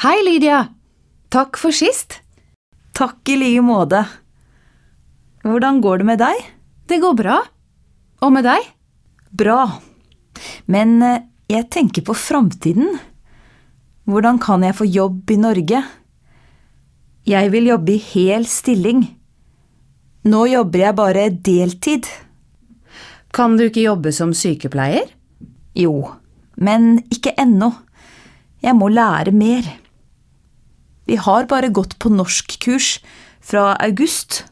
Hei, Lydia! Takk for sist. Takk I like måte. Hvordan går det med deg? Det går bra. Og med deg? Bra. Men jeg tenker på fremtiden. Hvordan kan jeg få jobb I Norge? Jeg vil jobbe I hel stilling. Nå jobber jeg bare deltid. Kan du ikke jobbe som sykepleier? Jo, men ikke ennå. Jeg må lære mer. Vi har bare gått på norskkurs fra august.